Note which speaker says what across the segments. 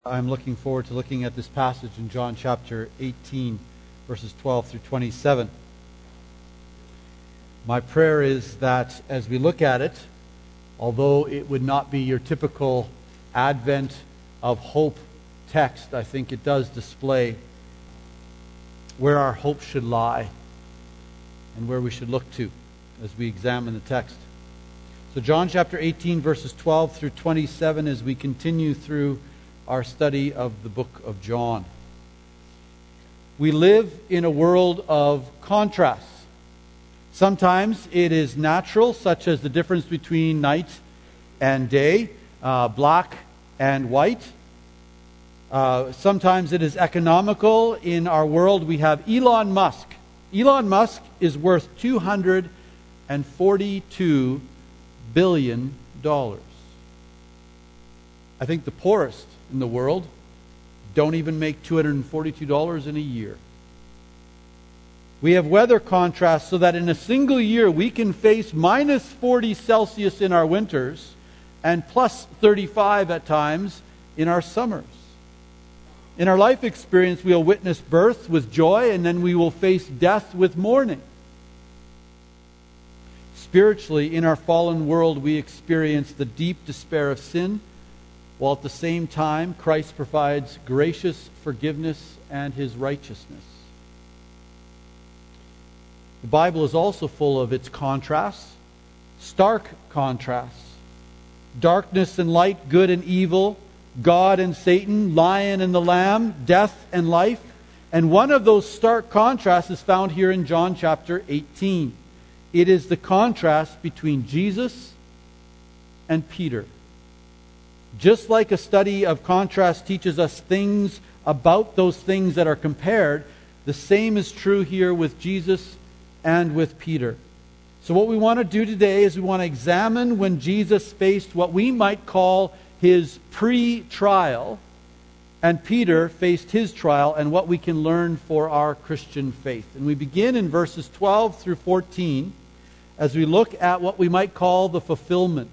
Speaker 1: I'm looking forward to looking at this passage in John chapter 18, verses 12 through 27. My prayer is that as we look at it, although it would not be your typical Advent of hope text, I think it does display where our hope should lie and where we should look to as we examine the text. So John chapter 18, verses 12 through 27, as we continue through our study of the book of John. We live in a world of contrasts. Sometimes it is natural, such as the difference between night and day, black and white. Sometimes it is economical. In our world, we have Elon Musk. Elon Musk is worth $242 billion. I think the poorest in the world don't even make $242 in a year. We have weather contrasts so that in a single year we can face minus 40 Celsius in our winters and plus 35 at times in our summers. In our life experience, we will witness birth with joy, and then we will face death with mourning. Spiritually, in our fallen world, we experience the deep despair of sin, while at the same time, Christ provides gracious forgiveness and His righteousness. The Bible is also full of its contrasts, stark contrasts. Darkness and light, good and evil, God and Satan, lion and the lamb, death and life. And one of those stark contrasts is found here in John chapter 18. It is the contrast between Jesus and Peter. Just like a study of contrast teaches us things about those things that are compared, the same is true here with Jesus and with Peter. So what we want to do today is we want to examine when Jesus faced what we might call his pre-trial, and Peter faced his trial, and what we can learn for our Christian faith. And we begin in verses 12 through 14 as we look at what we might call the fulfillment.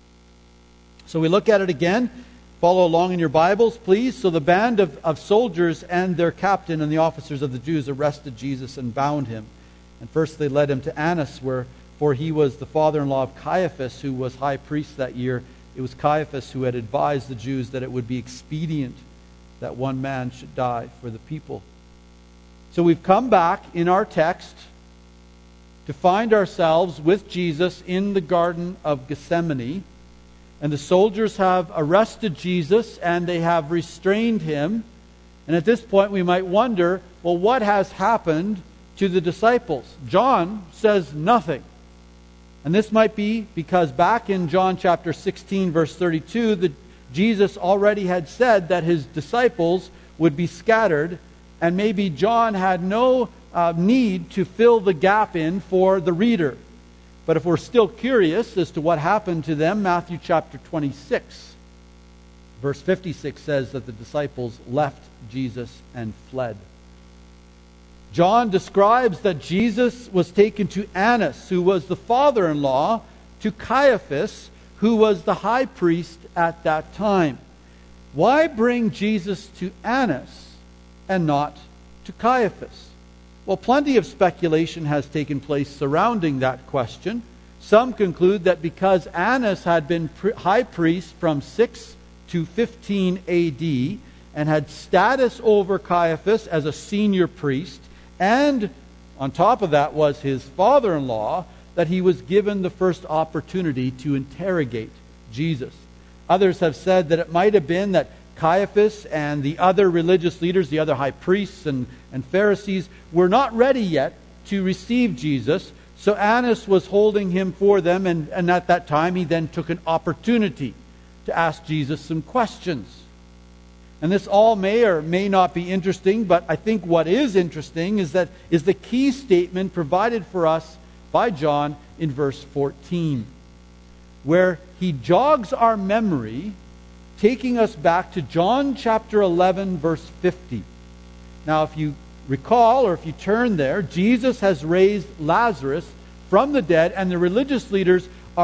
Speaker 1: So we look at it again. Follow along in your Bibles, please. So the band of soldiers and their captain and the officers of the Jews arrested Jesus and bound him. And first they led him to Annas, for he was the father-in-law of Caiaphas, who was high priest that year. It was Caiaphas who had advised the Jews that it would be expedient that one man should die for the people. So we've come back in our text to find ourselves with Jesus in the Garden of Gethsemane. And the soldiers have arrested Jesus and they have restrained him. And at this point we might wonder, well, what has happened to the disciples? John says nothing. And this might be because back in John chapter 16, verse 32, Jesus already had said that his disciples would be scattered. And maybe John had no need to fill the gap in for the reader. But if we're still curious as to what happened to them, Matthew chapter 26, verse 56 says that the disciples left Jesus and fled. John describes that Jesus was taken to Annas, who was the father-in-law to Caiaphas, who was the high priest at that time. Why bring Jesus to Annas and not to Caiaphas? Well, plenty of speculation has taken place surrounding that question. Some conclude that because Annas had been high priest from 6 to 15 AD and had status over Caiaphas as a senior priest, and on top of that was his father-in-law, that he was given the first opportunity to interrogate Jesus. Others have said that it might have been that Caiaphas and the other religious leaders, the other high priests and Pharisees, were not ready yet to receive Jesus. So Annas was holding him for them, and at that time he then took an opportunity to ask Jesus some questions. And this all may or may not be interesting, but I think what is interesting is the key statement provided for us by John in verse 14, where he jogs our memory, taking us back to John chapter 11, verse 50. Now, if you recall, or if you turn there, Jesus has raised Lazarus from the dead, and the religious leaders are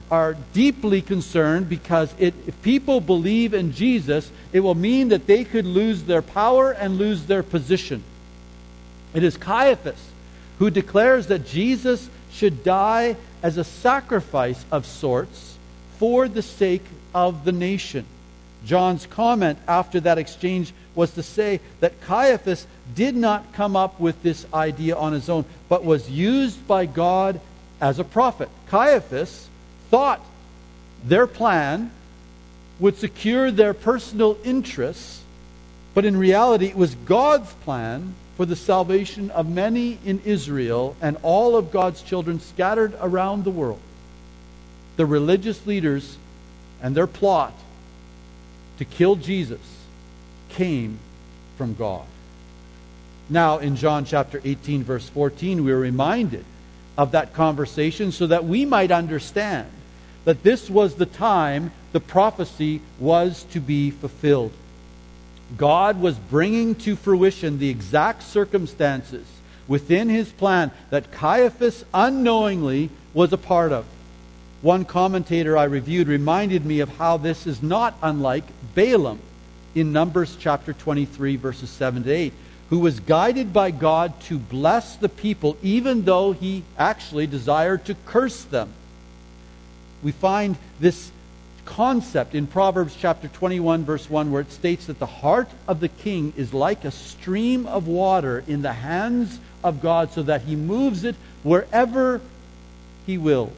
Speaker 1: are deeply concerned because if people believe in Jesus, it will mean that they could lose their power and lose their position. It is Caiaphas who declares that Jesus should die as a sacrifice of sorts for the sake of the nation. John's comment after that exchange was to say that Caiaphas did not come up with this idea on his own, but was used by God as a prophet. Caiaphas thought their plan would secure their personal interests, but in reality it was God's plan for the salvation of many in Israel and all of God's children scattered around the world. The religious leaders and their plot to kill Jesus came from God. Now, in John chapter 18, verse 14, we are reminded of that conversation so that we might understand that this was the time the prophecy was to be fulfilled. God was bringing to fruition the exact circumstances within his plan that Caiaphas unknowingly was a part of. One commentator I reviewed reminded me of how this is not unlike Balaam in Numbers chapter 23, verses 7 to 8, who was guided by God to bless the people even though he actually desired to curse them. We find this concept in Proverbs chapter 21, verse 1, where it states that the heart of the king is like a stream of water in the hands of God, so that he moves it wherever he wills.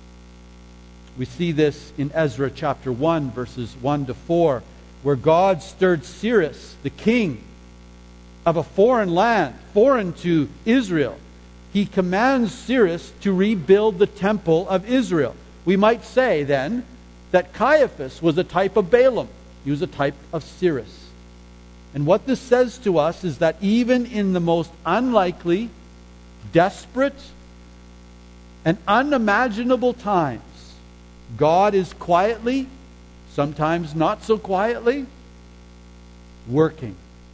Speaker 1: We see this in Ezra chapter 1, verses 1 to 4, where God stirred Cyrus, the king of a foreign land, foreign to Israel. He commands Cyrus to rebuild the temple of Israel. We might say then that Caiaphas was a type of Balaam. He was a type of Cyrus. And what this says to us is that even in the most unlikely, desperate, and unimaginable times, God is quietly, sometimes not so quietly, working.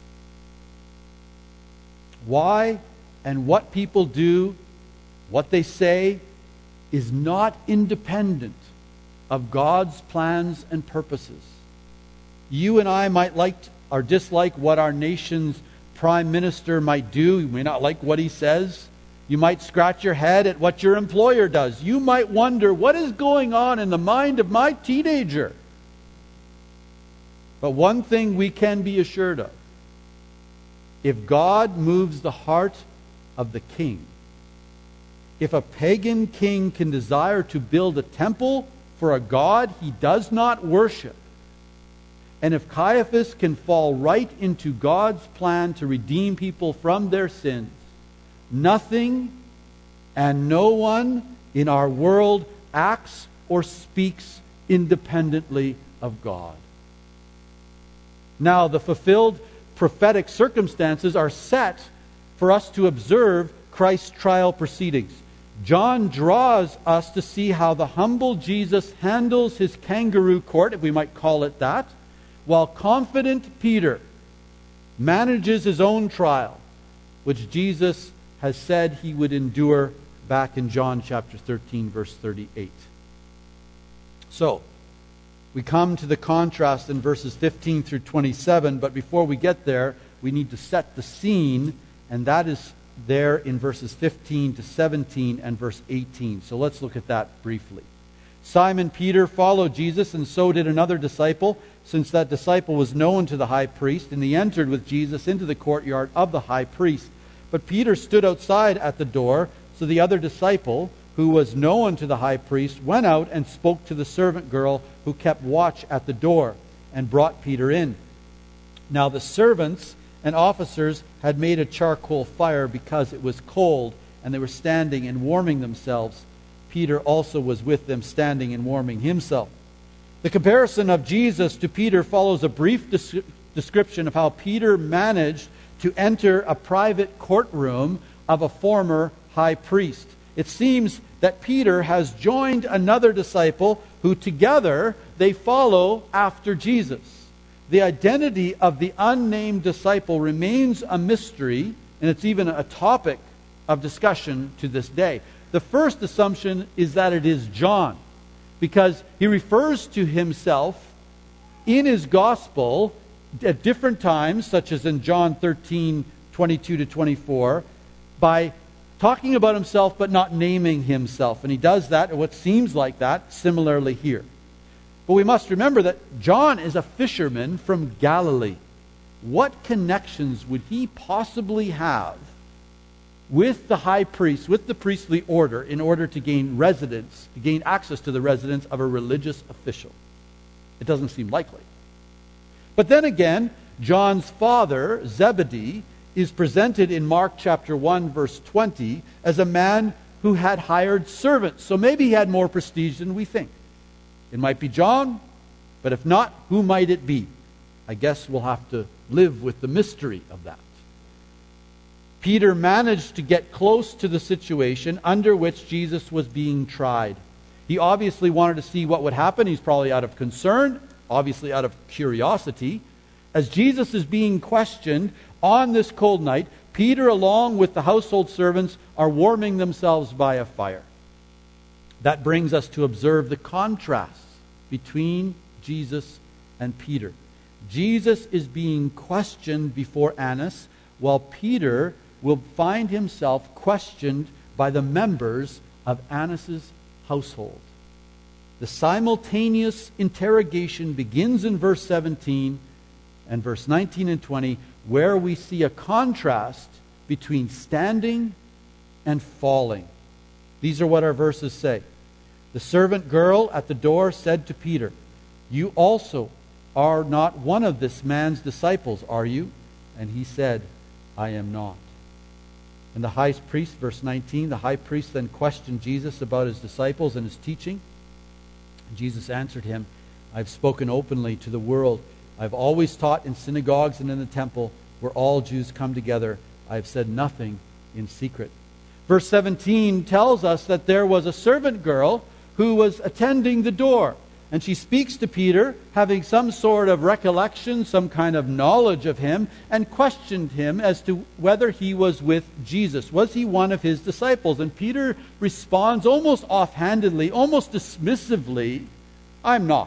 Speaker 1: Why and what people do, what they say, is not independent of God's plans and purposes. You and I might like or dislike what our nation's prime minister might do. You may not like what he says. You might scratch your head at what your employer does. You might wonder, what is going on in the mind of my teenager? But one thing we can be assured of: if God moves the heart of the king, if a pagan king can desire to build a temple for a God he does not worship, and if Caiaphas can fall right into God's plan to redeem people from their sins, nothing and no one in our world acts or speaks independently of God. Now, the fulfilled prophetic circumstances are set for us to observe Christ's trial proceedings. John draws us to see how the humble Jesus handles his kangaroo court, if we might call it that, while confident Peter manages his own trial, which Jesus has said he would endure back in John chapter 13, verse 38. So, we come to the contrast in verses 15 through 27, but before we get there, we need to set the scene, and that is there in verses 15 to 17 and verse 18. So let's look at that briefly. Simon Peter followed Jesus, and so did another disciple, since that disciple was known to the high priest, and he entered with Jesus into the courtyard of the high priest. But Peter stood outside at the door, so the other disciple, who was known to the high priest, went out and spoke to the servant girl who kept watch at the door, and brought Peter in. Now the servants and officers had made a charcoal fire because it was cold, and they were standing and warming themselves. Peter also was with them, standing and warming himself. The comparison of Jesus to Peter follows a brief description of how Peter managed to enter a private courtroom of a former high priest. It seems that Peter has joined another disciple who together they follow after Jesus. The identity of the unnamed disciple remains a mystery, and it's even a topic of discussion to this day. The first assumption is that it is John, because he refers to himself in his gospel at different times, such as in John 13:22-24, by talking about himself but not naming himself. And he does that, or what seems like that, similarly here. But we must remember that John is a fisherman from Galilee. What connections would he possibly have with the high priest, with the priestly order, in order to gain access to the residence of a religious official? It doesn't seem likely. But then again, John's father, Zebedee, is presented in Mark chapter 1, verse 20, as a man who had hired servants. So maybe he had more prestige than we think. It might be John, but if not, who might it be? I guess we'll have to live with the mystery of that. Peter managed to get close to the situation under which Jesus was being tried. He obviously wanted to see what would happen. He's probably out of concern, obviously out of curiosity. As Jesus is being questioned on this cold night, Peter, along with the household servants, are warming themselves by a fire. That brings us to observe the contrast between Jesus and Peter. Jesus is being questioned before Annas, while Peter will find himself questioned by the members of Annas' household. The simultaneous interrogation begins in verse 17 and verse 19 and 20, where we see a contrast between standing and falling. These are what our verses say. The servant girl at the door said to Peter, "You also are not one of this man's disciples, are you?" And he said, "I am not." And the high priest, verse 19, the high priest then questioned Jesus about his disciples and his teaching. Jesus answered him, "I've spoken openly to the world. I've always taught in synagogues and in the temple where all Jews come together. I've said nothing in secret." Verse 17 tells us that there was a servant girl who was attending the door. And she speaks to Peter, having some sort of recollection, some kind of knowledge of him, and questioned him as to whether he was with Jesus. Was he one of his disciples? And Peter responds almost offhandedly, almost dismissively, "I'm not."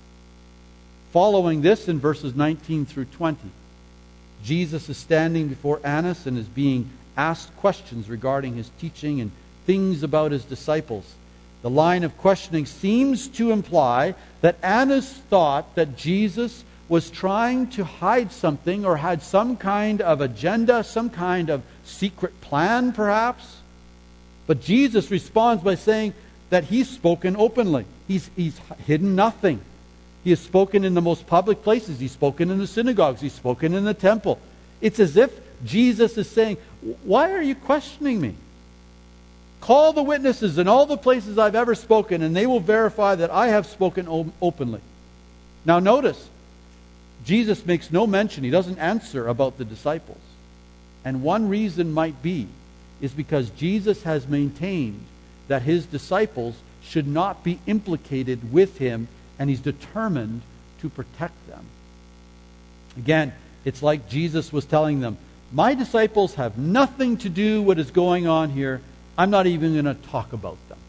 Speaker 1: Following this in verses 19 through 20, Jesus is standing before Annas and is being asked questions regarding his teaching and things about his disciples. The line of questioning seems to imply that Annas thought that Jesus was trying to hide something or had some kind of agenda, some kind of secret plan perhaps. But Jesus responds by saying that he's spoken openly. He's hidden nothing. He has spoken in the most public places. He's spoken in the synagogues. He's spoken in the temple. It's as if Jesus is saying, "Why are you questioning me? Call the witnesses in all the places I've ever spoken, and they will verify that I have spoken openly." Now notice, Jesus makes no mention, he doesn't answer about the disciples. And one reason might be, is because Jesus has maintained that his disciples should not be implicated with him, and he's determined to protect them. Again, it's like Jesus was telling them, "My disciples have nothing to do with what is going on here. I'm not even going to talk about them."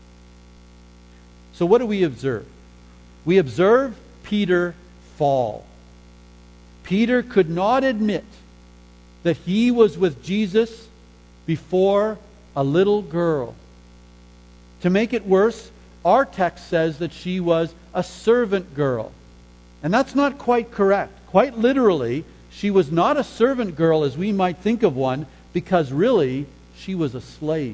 Speaker 1: So what do we observe? We observe Peter fall. Peter could not admit that he was with Jesus before a little girl. To make it worse, our text says that she was a servant girl. And that's not quite correct. Quite literally, she was not a servant girl as we might think of one, because really, she was a slave.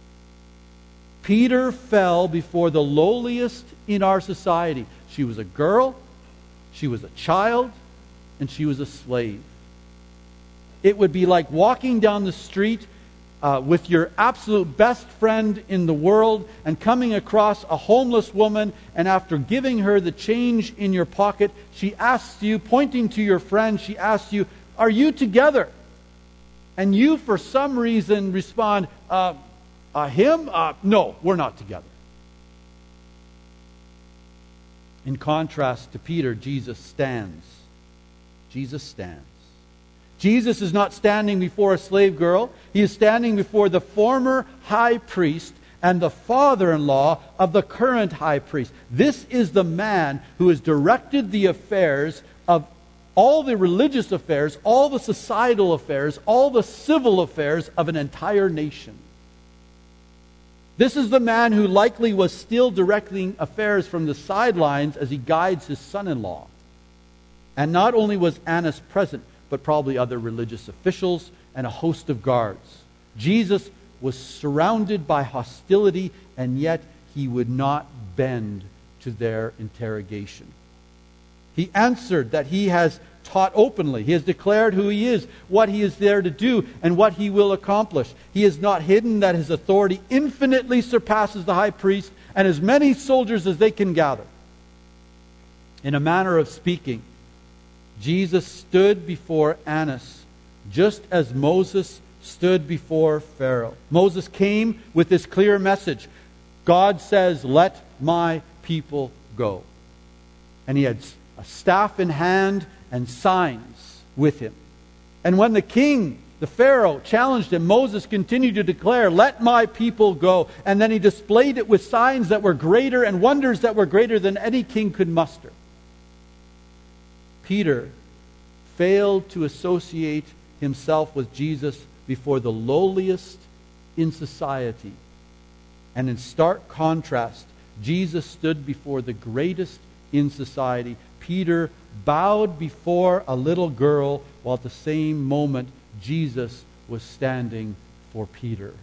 Speaker 1: Peter fell before the lowliest in our society. She was a girl, she was a child, and she was a slave. It would be like walking down the street with your absolute best friend in the world and coming across a homeless woman, and after giving her the change in your pocket, she asks you, pointing to your friend, she asks you, "Are you together?" And you, for some reason, respond, "Him? No, we're not together." In contrast to Peter, Jesus stands. Jesus stands. Jesus is not standing before a slave girl. He is standing before the former high priest, and the father-in-law of the current high priest. This is the man who has directed the affairs of all the religious affairs, all the societal affairs, all the civil affairs of an entire nation. This is the man who likely was still directing affairs from the sidelines as he guides his son-in-law. And not only was Annas present, but probably other religious officials and a host of guards. Jesus was surrounded by hostility, and yet he would not bend to their interrogation. He answered that he has taught openly. He has declared who he is, what he is there to do, and what he will accomplish. He has not hidden that his authority infinitely surpasses the high priest and as many soldiers as they can gather. In a manner of speaking, Jesus stood before Annas just as Moses stood before Pharaoh. Moses came with this clear message. God says, "Let my people go." And he had a staff in hand and signs with him. And when the king, the Pharaoh, challenged him, Moses continued to declare, "Let my people go." And then he displayed it with signs that were greater and wonders that were greater than any king could muster. Peter failed to associate himself with Jesus before the lowliest in society. And in stark contrast, Jesus stood before the greatest in society. Peter bowed before a little girl, while at the same moment Jesus was standing for Peter.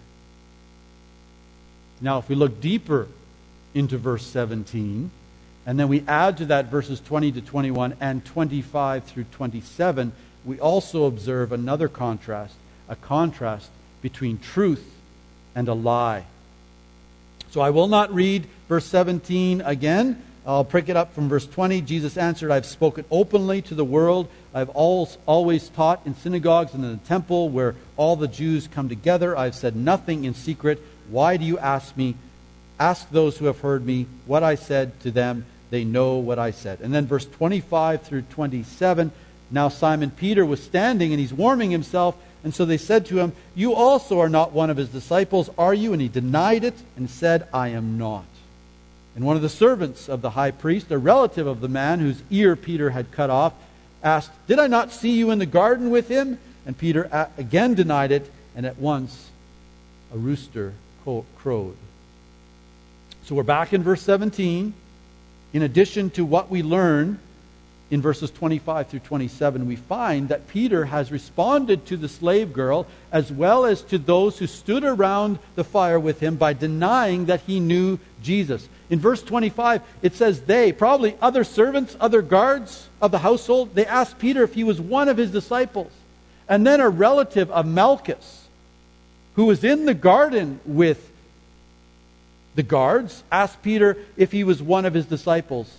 Speaker 1: Now, if we look deeper into verse 17, and then we add to that verses 20 to 21 and 25 through 27, we also observe another contrast, a contrast between truth and a lie. So I will not read verse 17 again. I'll pick it up from verse 20. Jesus answered, "I've spoken openly to the world. I've always taught in synagogues and in the temple where all the Jews come together. I've said nothing in secret. Why do you ask me? Ask those who have heard me what I said to them. They know what I said." And then verse 25 through 27. Now Simon Peter was standing and he's warming himself. And so they said to him, "You also are not one of his disciples, are you?" And he denied it and said, "I am not." And one of the servants of the high priest, a relative of the man whose ear Peter had cut off, asked, "Did I not see you in the garden with him?" And Peter again denied it, and at once a rooster crowed. So we're back in verse 17. In addition to what we learn in verses 25 through 27, we find that Peter has responded to the slave girl as well as to those who stood around the fire with him by denying that he knew Jesus. In verse 25, it says they, probably other servants, other guards of the household, they asked Peter if he was one of his disciples. And then a relative of Malchus, who was in the garden with the guards, asked Peter if he was one of his disciples.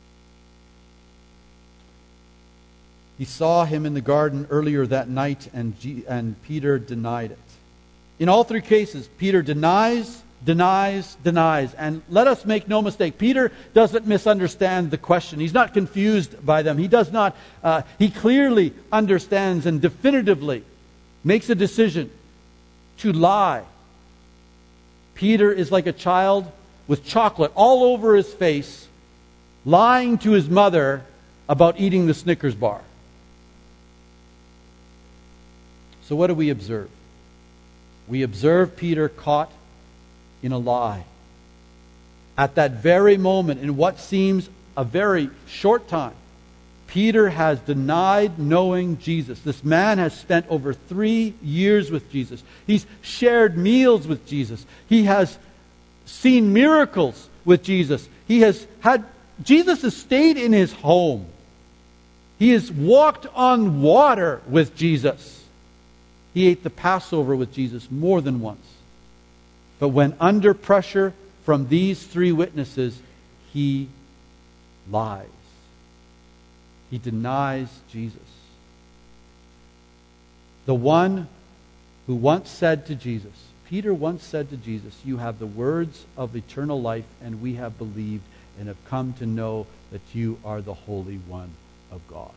Speaker 1: He saw him in the garden earlier that night, and Peter denied it. In all three cases, Peter denies. And let us make no mistake, Peter doesn't misunderstand the question. He's not confused by them. He does not. He clearly understands and definitively makes a decision to lie. Peter is like a child with chocolate all over his face, lying to his mother about eating the Snickers bar. So what do we observe? We observe Peter caught in a lie. At that very moment, in what seems a very short time, Peter has denied knowing Jesus. This man has spent over 3 years with Jesus. He's shared meals with Jesus. He has seen miracles with Jesus. Jesus has stayed in his home. He has walked on water with Jesus. He ate the Passover with Jesus more than once. But when under pressure from these three witnesses, he lies. He denies Jesus. The one who once said to Jesus, Peter once said to Jesus, "You have the words of eternal life, and we have believed and have come to know that you are the Holy One of God."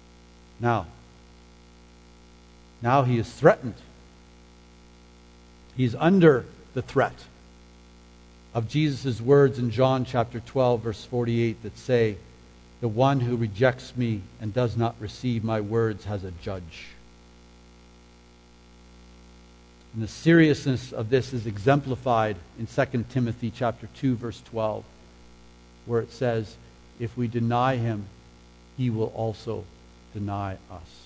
Speaker 1: Now he is threatened. He's under the threat of Jesus' words in John chapter 12, verse 48 that say, "The one who rejects me and does not receive my words has a judge." And the seriousness of this is exemplified in 2 Timothy chapter 2, verse 12, where it says, "If we deny him, he will also deny us."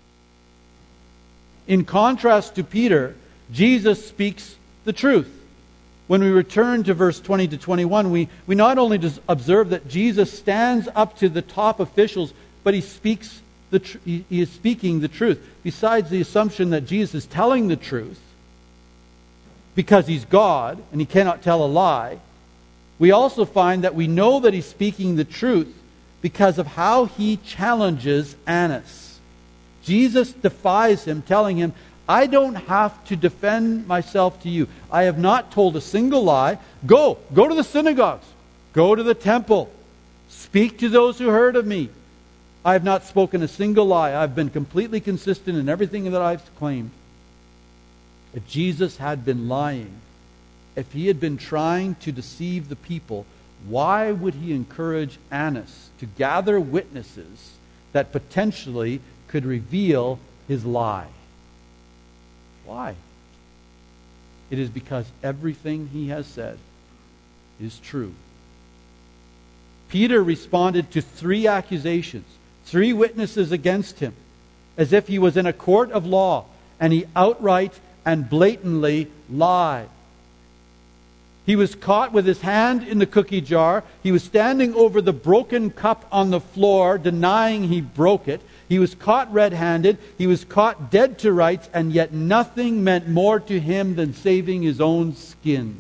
Speaker 1: In contrast to Peter, Jesus speaks the truth. When we return to verse 20 to 21, we not only observe that Jesus stands up to the top officials, but he is speaking the truth. Besides the assumption that Jesus is telling the truth, because he's God and he cannot tell a lie, we also find that we know that he's speaking the truth because of how he challenges Annas. Jesus defies him, telling him, "I don't have to defend myself to you. I have not told a single lie. Go to the synagogues. Go to the temple. Speak to those who heard of me. I have not spoken a single lie. I've been completely consistent in everything that I've claimed." If Jesus had been lying, if he had been trying to deceive the people, why would he encourage Annas to gather witnesses that potentially could reveal his lie? Why? It is because everything he has said is true. Peter responded to 3 accusations, 3 witnesses against him, as if he was in a court of law, and he outright and blatantly lied. He was caught with his hand in the cookie jar. He was standing over the broken cup on the floor, denying he broke it. He was caught red-handed. He was caught dead to rights, and yet nothing meant more to him than saving his own skin.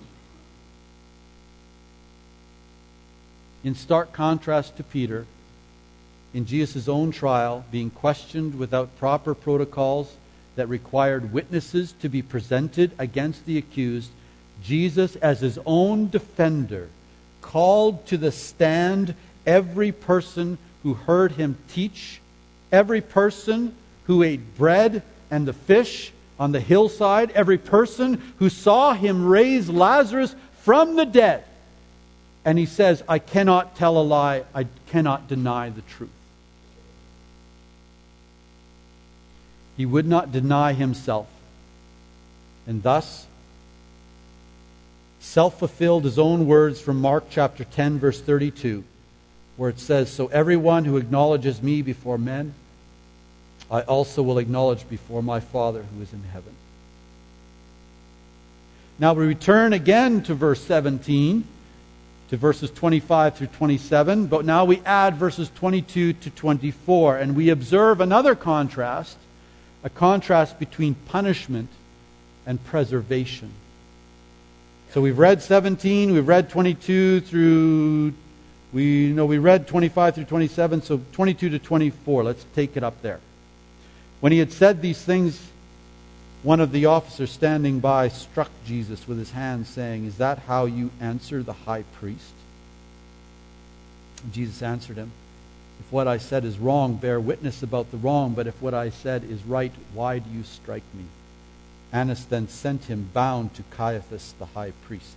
Speaker 1: In stark contrast to Peter, in Jesus' own trial, being questioned without proper protocols that required witnesses to be presented against the accused, Jesus, as his own defender, called to the stand every person who heard him teach, every person who ate bread and the fish on the hillside, every person who saw him raise Lazarus from the dead. And he says, "I cannot tell a lie. I cannot deny the truth." He would not deny himself, and thus self-fulfilled his own words from Mark chapter 10, verse 32, where it says, "So everyone who acknowledges me before men, I also will acknowledge before my Father who is in heaven." Now we return again to verse 17, to verses 25 through 27, but now we add verses 22 to 24, and we observe another contrast, a contrast between punishment and preservation. So we've read 17, we've read 22 through, we read 25 through 27, so 22 to 24. Let's take it up there. When he had said these things, one of the officers standing by struck Jesus with his hand, saying, "Is that how you answer the high priest?" And Jesus answered him, "If what I said is wrong, bear witness about the wrong. But if what I said is right, why do you strike me?" Annas then sent him bound to Caiaphas the high priest.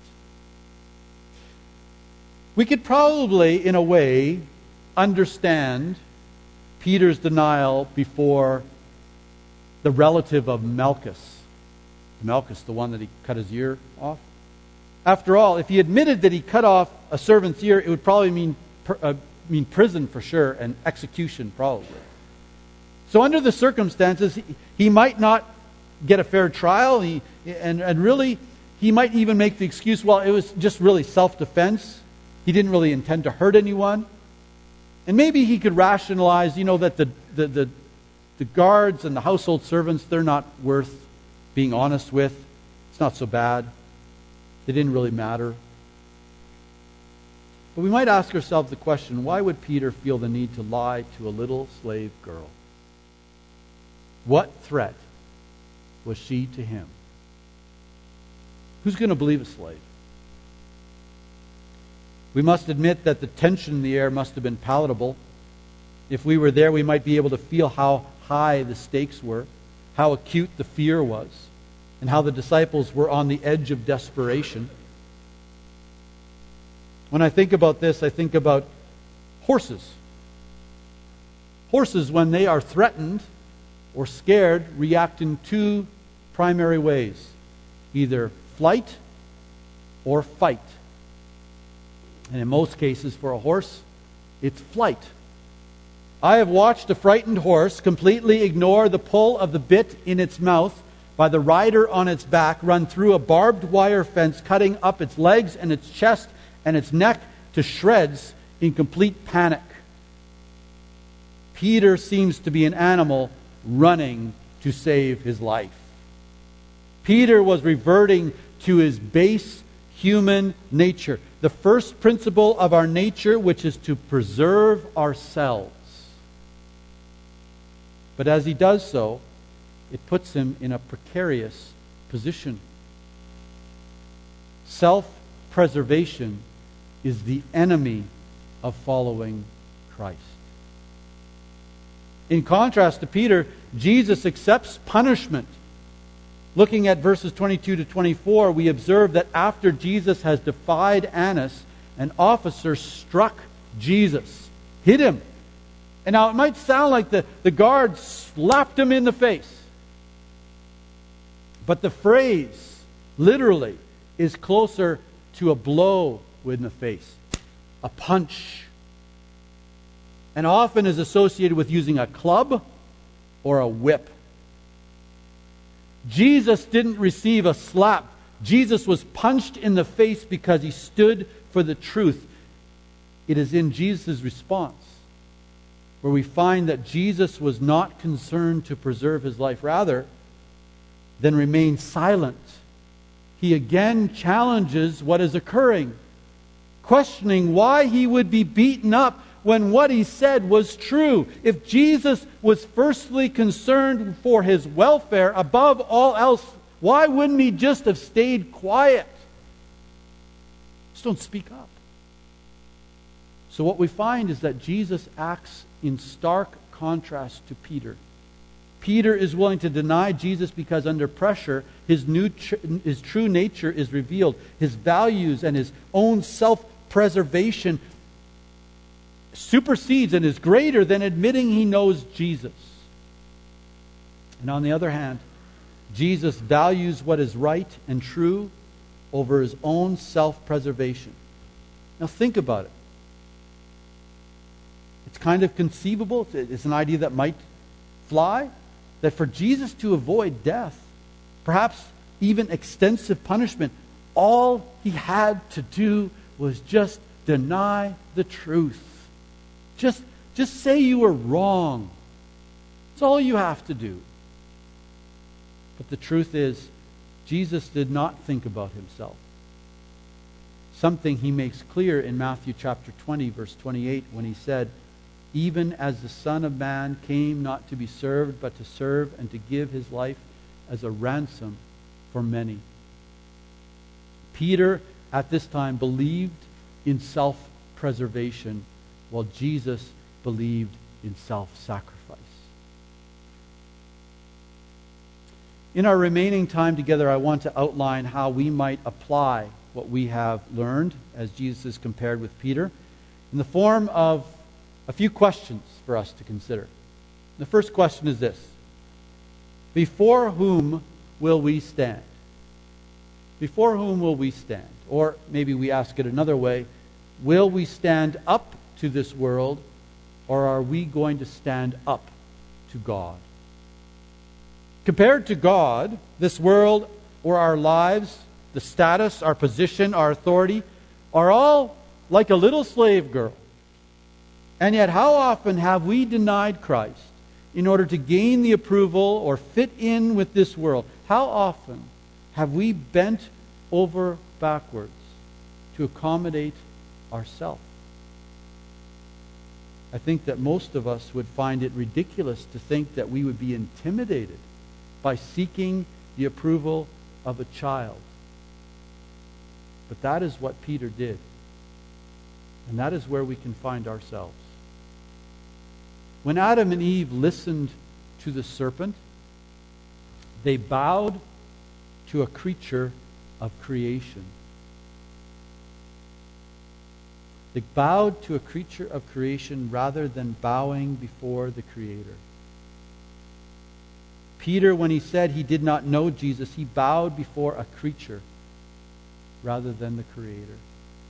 Speaker 1: We could probably, in a way, understand Peter's denial before the relative of Malchus. Malchus, the one that he cut his ear off. After all, if he admitted that he cut off a servant's ear, it would probably mean prison for sure, and execution probably. So under the circumstances, he might not get a fair trial, and really, he might even make the excuse, well, it was just really self-defense. He didn't really intend to hurt anyone. And maybe he could rationalize, that the guards and the household servants, they're not worth being honest with. It's not so bad. They didn't really matter. But we might ask ourselves the question, why would Peter feel the need to lie to a little slave girl? What threat was she to him? Who's going to believe a slave? We must admit that the tension in the air must have been palatable. If we were there, we might be able to feel how high the stakes were, how acute the fear was. and how the disciples were on the edge of desperation. When I think about this, I think about horses. Horses, when they are threatened or scared, react in two primary ways: either flight or fight. And in most cases, for a horse, it's flight. I have watched a frightened horse completely ignore the pull of the bit in its mouth by the rider on its back, run through a barbed wire fence, cutting up its legs and its chest and its neck to shreds in complete panic. Peter seems to be an animal running to save his life. Peter was reverting to his base human nature, the first principle of our nature, which is to preserve ourselves. But as he does so, it puts him in a precarious position. Self-preservation is the enemy of following Christ. In contrast to Peter, Jesus accepts punishment. Looking at verses 22 to 24, we observe that after Jesus has defied Annas, an officer struck Jesus, hit him. And now it might sound like the guard slapped him in the face. But the phrase, literally, is closer to a blow in the face, a punch, and often is associated with using a club or a whip. Jesus didn't receive a slap. Jesus was punched in the face because he stood for the truth. It is in Jesus' response where we find that Jesus was not concerned to preserve his life. Rather than remain silent, he again challenges what is occurring, questioning why he would be beaten up when what he said was true. If Jesus was firstly concerned for his welfare above all else, why wouldn't he just have stayed quiet? Just don't speak up. So what we find is that Jesus acts in stark contrast to Peter. Peter is willing to deny Jesus because under pressure, his true nature is revealed. His values and his own self-preservation supersedes and is greater than admitting he knows Jesus. And on the other hand, Jesus values what is right and true over his own self-preservation. Now think about it. It's kind of conceivable, it's an idea that might fly, that for Jesus to avoid death, perhaps even extensive punishment, all he had to do was just deny the truth. Just say you were wrong. That's all you have to do. But the truth is, Jesus did not think about himself. Something he makes clear in Matthew chapter 20, verse 28, when he said, "Even as the Son of Man came not to be served, but to serve and to give his life as a ransom for many." Peter, at this time, believed in self-preservation, while Jesus believed in self-sacrifice. In our remaining time together, I want to outline how we might apply what we have learned as Jesus is compared with Peter in the form of a few questions for us to consider. The first question is this: before whom will we stand? Before whom will we stand? Or maybe we ask it another way: will we stand up to this world, or are we going to stand up to God? Compared to God, this world or our lives, the status, our position, our authority, are all like a little slave girl. And yet, how often have we denied Christ in order to gain the approval or fit in with this world? How often have we bent over backwards to accommodate ourselves? I think that most of us would find it ridiculous to think that we would be intimidated by seeking the approval of a child. But that is what Peter did. And that is where we can find ourselves. When Adam and Eve listened to the serpent, they bowed to a creature of creation. They bowed to a creature of creation rather than bowing before the Creator. Peter, when he said he did not know Jesus, he bowed before a creature rather than the Creator.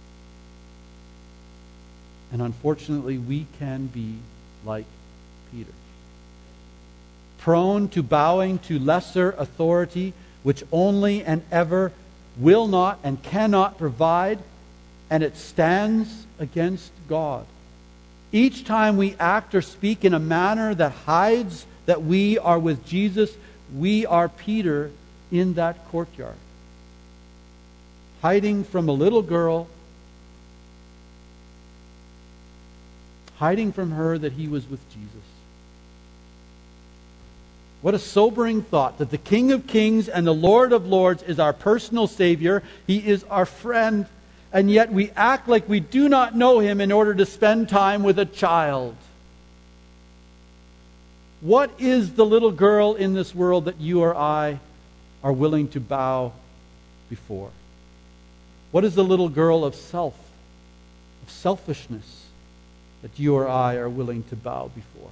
Speaker 1: And unfortunately, we can be like Peter, prone to bowing to lesser authority, which only and ever will not and cannot provide, and it stands against God. Each time we act or speak in a manner that hides that we are with Jesus, we are Peter in that courtyard, hiding from a little girl, hiding from her that he was with Jesus. What a sobering thought that the King of Kings and the Lord of Lords is our personal Savior. He is our friend. And yet we act like we do not know Him in order to spend time with a child. What is the little girl in this world that you or I are willing to bow before? What is the little girl of selfishness that you or I are willing to bow before?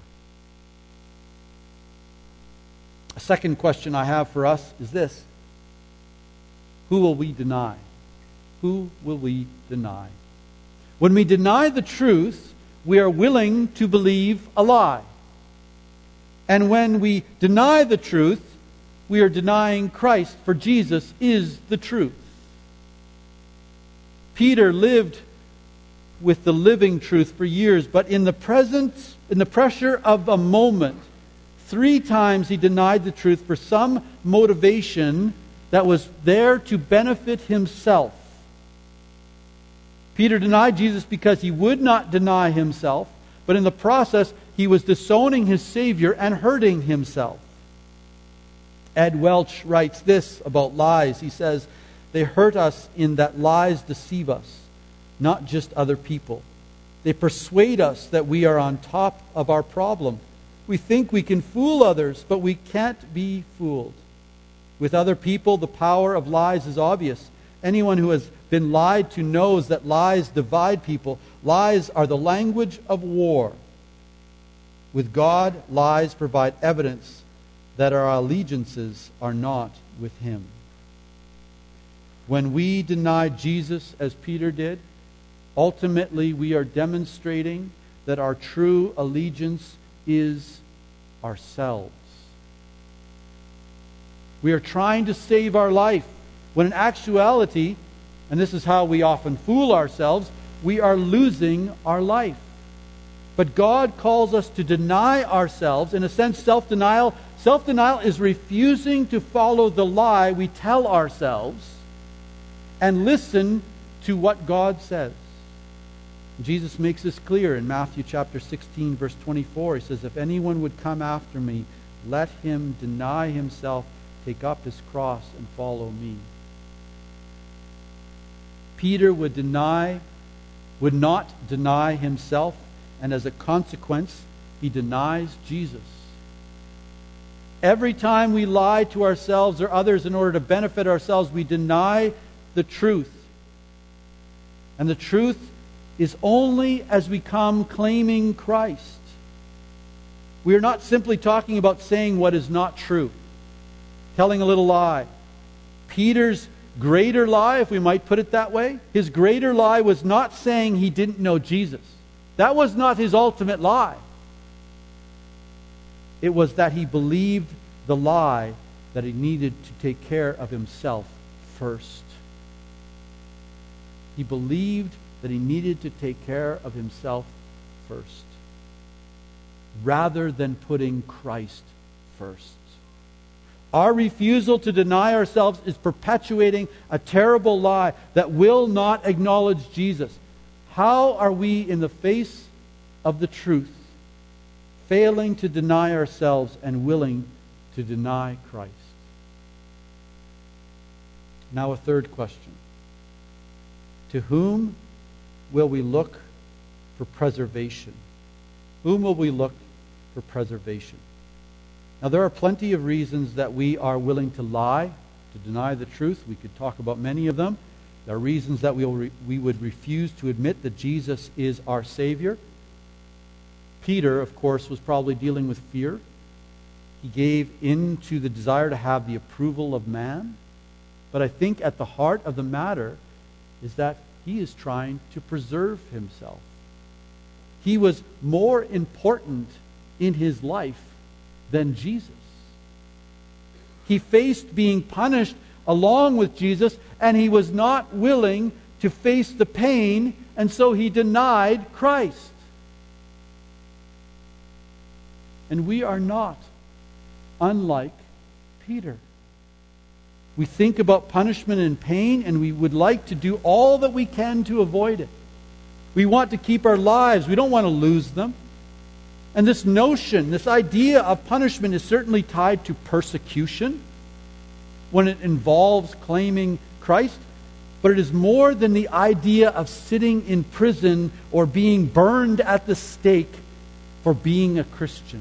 Speaker 1: A second question I have for us is this: who will we deny? Who will we deny? When we deny the truth, we are willing to believe a lie. And when we deny the truth, we are denying Christ, for Jesus is the truth. Peter lived with the living truth for years, but in the pressure of a moment, 3 times he denied the truth for some motivation that was there to benefit himself. Peter denied Jesus because he would not deny himself, but in the process, he was disowning his Savior and hurting himself. Ed Welch writes this about lies. He says, "They hurt us in that lies deceive us, not just other people. They persuade us that we are on top of our problem. We think we can fool others, but we can't be fooled. With other people, the power of lies is obvious. Anyone who has been lied to knows that lies divide people. Lies are the language of war. With God, lies provide evidence that our allegiances are not with Him." When we deny Jesus as Peter did, ultimately we are demonstrating that our true allegiance is ourselves. We are trying to save our life, when in actuality, and this is how we often fool ourselves, we are losing our life. But God calls us to deny ourselves. In a sense, self-denial. Self-denial is refusing to follow the lie we tell ourselves and listen to what God says. Jesus makes this clear in Matthew chapter 16, verse 24. He says, "If anyone would come after me, let him deny himself, take up his cross, and follow me." Peter would not deny himself, and as a consequence, he denies Jesus. Every time we lie to ourselves or others in order to benefit ourselves, we deny the truth. And the truth is only as we come claiming Christ. We are not simply talking about saying what is not true, telling a little lie. Peter's greater lie, if we might put it that way, his greater lie was not saying he didn't know Jesus. That was not his ultimate lie. It was that he believed the lie that he needed to take care of himself first. He believed that he needed to take care of himself first, rather than putting Christ first. Our refusal to deny ourselves is perpetuating a terrible lie that will not acknowledge Jesus. How are we, in the face of the truth, failing to deny ourselves and willing to deny Christ? Now, a third question. To whom will we look for preservation? Whom will we look for preservation? Now, there are plenty of reasons that we are willing to lie to deny the truth. We could talk about many of them. There are reasons that we would refuse to admit that Jesus is our Savior. Peter, of course, was probably dealing with fear. He gave in to the desire to have the approval of man. But I think at the heart of the matter is that he is trying to preserve himself. He was more important in his life than Jesus. He faced being punished along with Jesus, and he was not willing to face the pain, and so he denied Christ. And we are not unlike Peter. We think about punishment and pain, and we would like to do all that we can to avoid it. We want to keep our lives. We don't want to lose them. And this notion, this idea of punishment is certainly tied to persecution when it involves claiming Christ. But it is more than the idea of sitting in prison or being burned at the stake for being a Christian.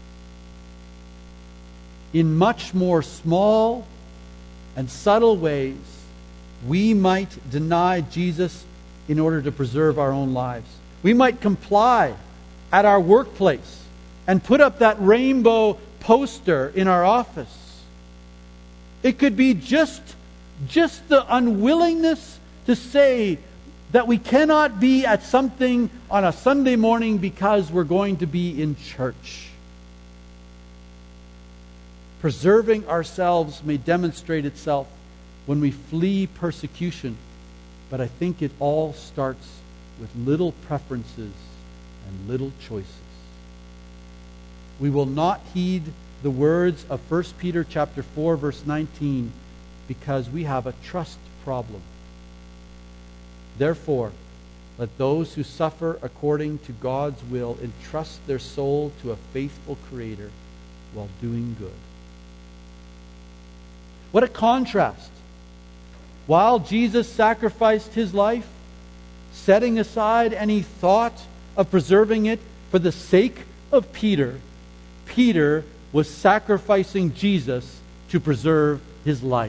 Speaker 1: In much more small and subtle ways, we might deny Jesus in order to preserve our own lives. We might comply at our workplace and put up that rainbow poster in our office. It could be just the unwillingness to say that we cannot be at something on a Sunday morning because we're going to be in church. Preserving ourselves may demonstrate itself when we flee persecution, but I think it all starts with little preferences and little choices. We will not heed the words of 1 Peter chapter 4, verse 19, because we have a trust problem. Therefore, let those who suffer according to God's will entrust their soul to a faithful Creator while doing good. What a contrast. While Jesus sacrificed his life, setting aside any thought of preserving it for the sake of Peter, Peter was sacrificing Jesus to preserve his life.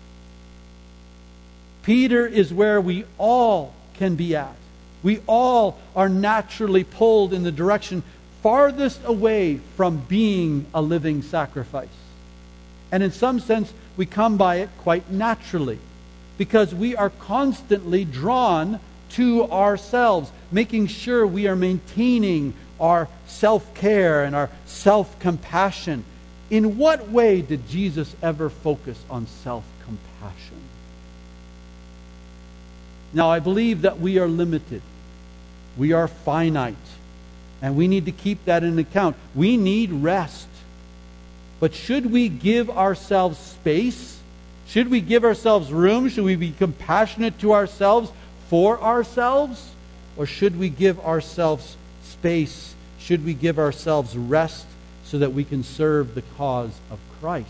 Speaker 1: Peter is where we all can be at. We all are naturally pulled in the direction farthest away from being a living sacrifice. And in some sense, we come by it quite naturally, because we are constantly drawn to ourselves, making sure we are maintaining our self-care and our self-compassion. In what way did Jesus ever focus on self-compassion? Now, I believe that we are limited. We are finite. And we need to keep that in account. We need rest. But should we give ourselves space? Should we give ourselves room? Should we be compassionate to ourselves for ourselves? Or should we give ourselves space? Should we give ourselves rest so that we can serve the cause of Christ?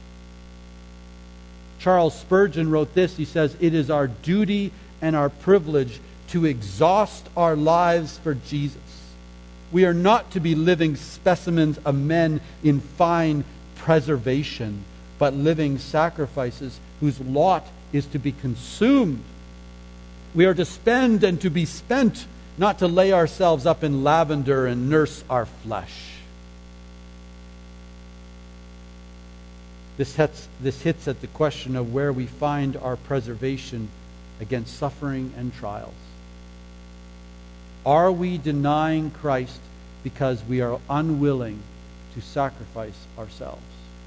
Speaker 1: Charles Spurgeon wrote this. He says, "It is our duty and our privilege to exhaust our lives for Jesus. We are not to be living specimens of men in fine preservation, but living sacrifices whose lot is to be consumed. We are to spend and to be spent, not to lay ourselves up in lavender and nurse our flesh." This hits at the question of where we find our preservation against suffering and trials. Are we denying Christ because we are unwilling to sacrifice ourselves?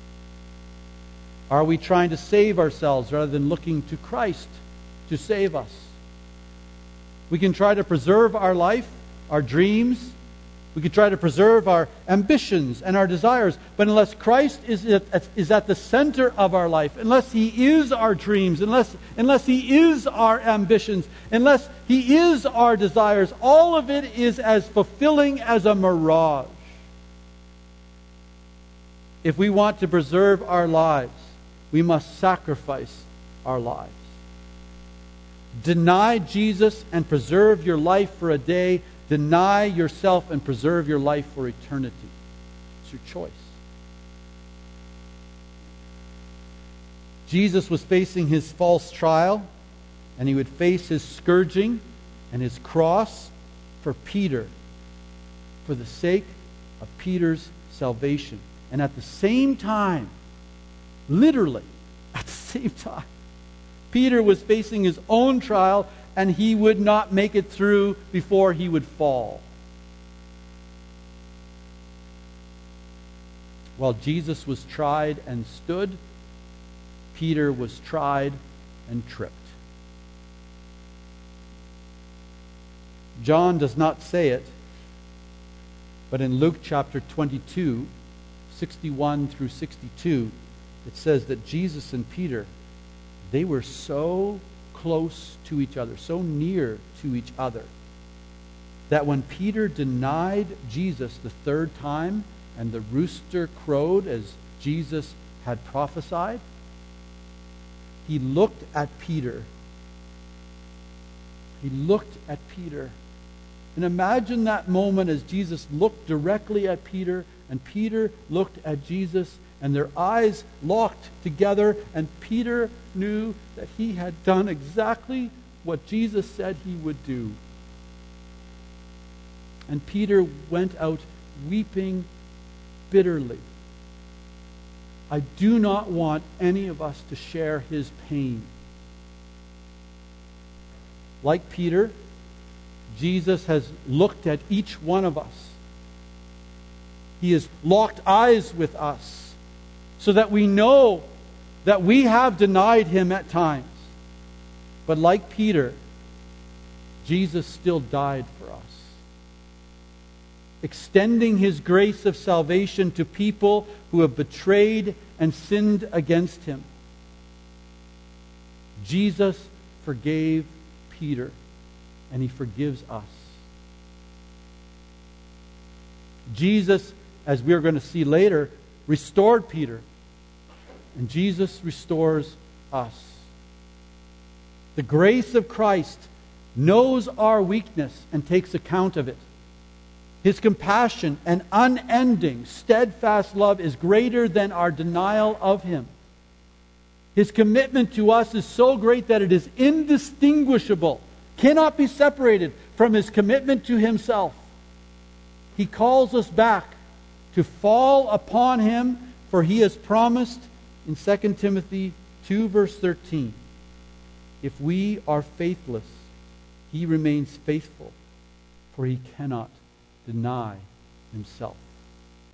Speaker 1: Are we trying to save ourselves rather than looking to Christ to save us? We can try to preserve our life, our dreams. We can try to preserve our ambitions and our desires. But unless Christ is at the center of our life, unless He is our dreams, unless He is our ambitions, unless He is our desires, all of it is as fulfilling as a mirage. If we want to preserve our lives, we must sacrifice our lives. Deny Jesus and preserve your life for a day. Deny yourself and preserve your life for eternity. It's your choice. Jesus was facing his false trial, and he would face his scourging and his cross for Peter, for the sake of Peter's salvation. And at the same time, literally, at the same time, Peter was facing his own trial, and he would not make it through before he would fall. While Jesus was tried and stood, Peter was tried and tripped. John does not say it, but in Luke chapter 22, 61 through 62, it says that Jesus and Peter, they were so close to each other, so near to each other, that when Peter denied Jesus the third time and the rooster crowed as Jesus had prophesied, he looked at Peter. He looked at Peter. And imagine that moment as Jesus looked directly at Peter, and Peter looked at Jesus, and their eyes locked together, and Peter knew that he had done exactly what Jesus said he would do. And Peter went out weeping bitterly. I do not want any of us to share his pain. Like Peter, Jesus has looked at each one of us. He has locked eyes with us so that we know that we have denied him at times. But like Peter, Jesus still died for us, extending his grace of salvation to people who have betrayed and sinned against him. Jesus forgave Peter, and he forgives us. Jesus, as we're going to see later, restored Peter, and Jesus restores us. The grace of Christ knows our weakness and takes account of it. His compassion and unending, steadfast love is greater than our denial of him. His commitment to us is so great that it is indistinguishable, cannot be separated from his commitment to himself. He calls us back to fall upon him, for he has promised in 2 Timothy 2 verse 13, if we are faithless, he remains faithful, for he cannot deny himself.